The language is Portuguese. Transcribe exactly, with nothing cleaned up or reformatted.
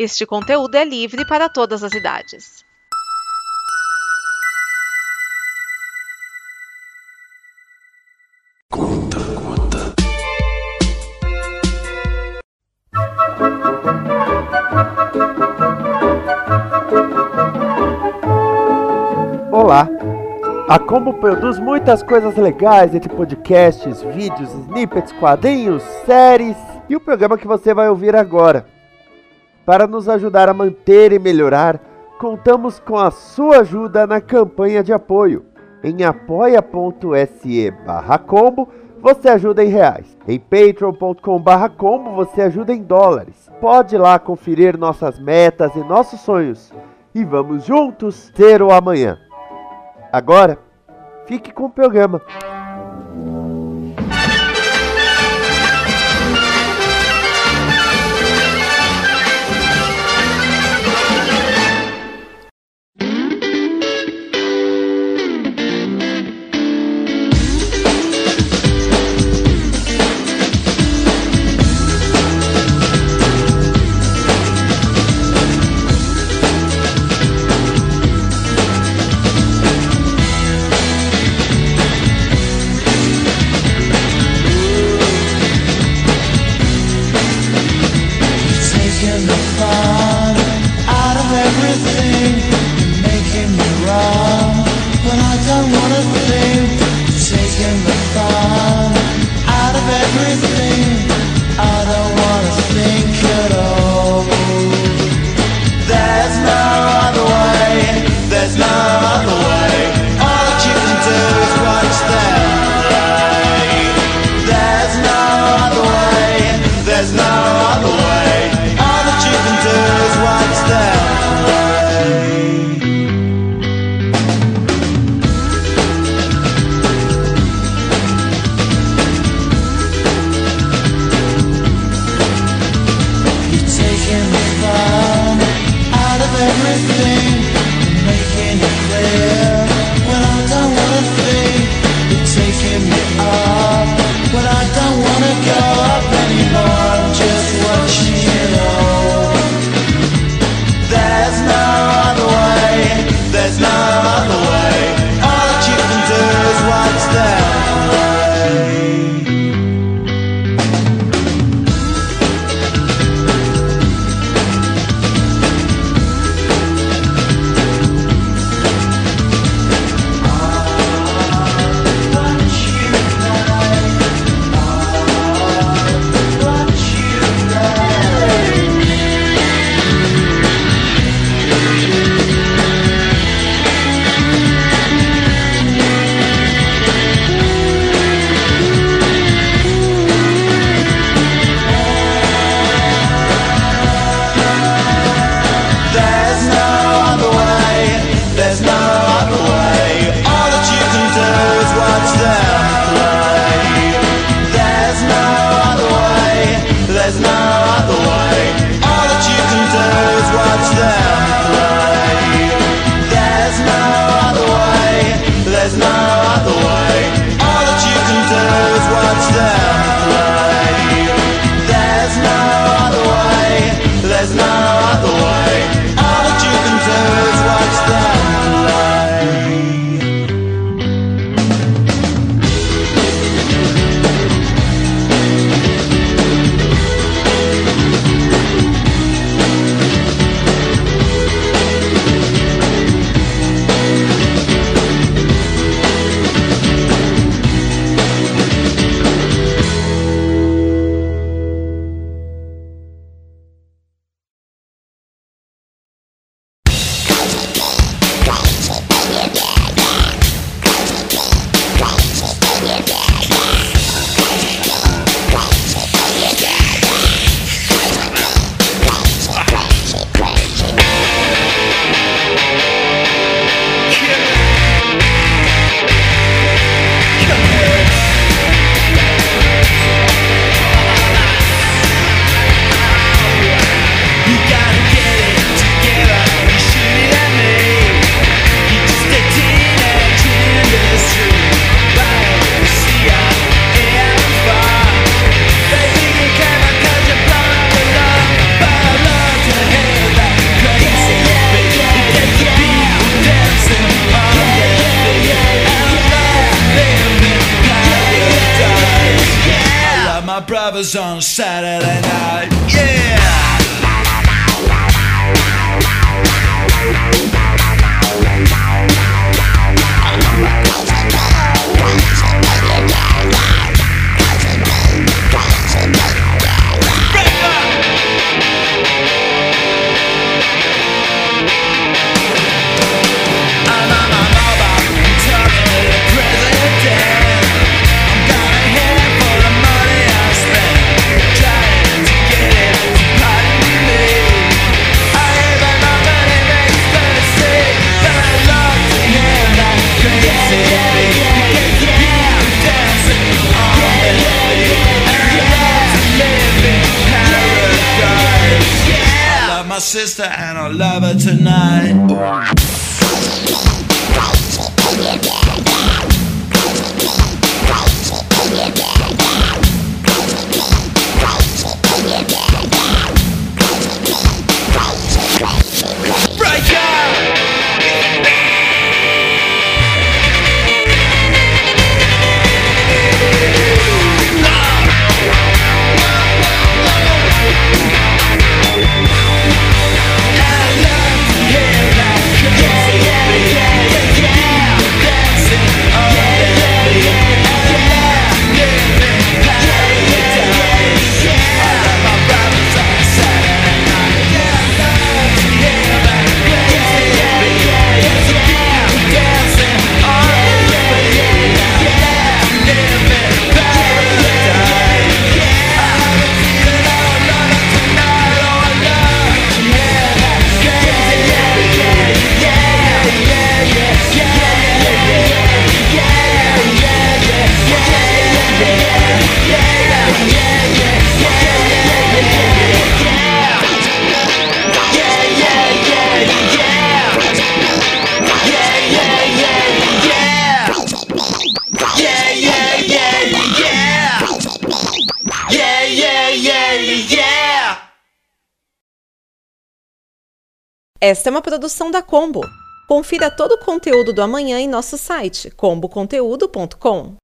Este conteúdo é livre para todas as idades. Conta, conta. Olá! A Combo produz muitas coisas legais, entre podcasts, vídeos, snippets, quadrinhos, séries e o programa que você vai ouvir agora. Para nos ajudar a manter e melhorar, contamos com a sua ajuda na campanha de apoio. Em apoia.se barra combo, você ajuda em reais. Em patreon.com barra combo, você ajuda em dólares. Pode ir lá conferir nossas metas e nossos sonhos. E vamos juntos ter o amanhã. Agora, fique com o programa. lovers on a Saturday night. Yeah! My sister and I love her tonight. Break up! Esta é uma produção da Combo. Confira todo o conteúdo do amanhã em nosso site combo conteúdo ponto com.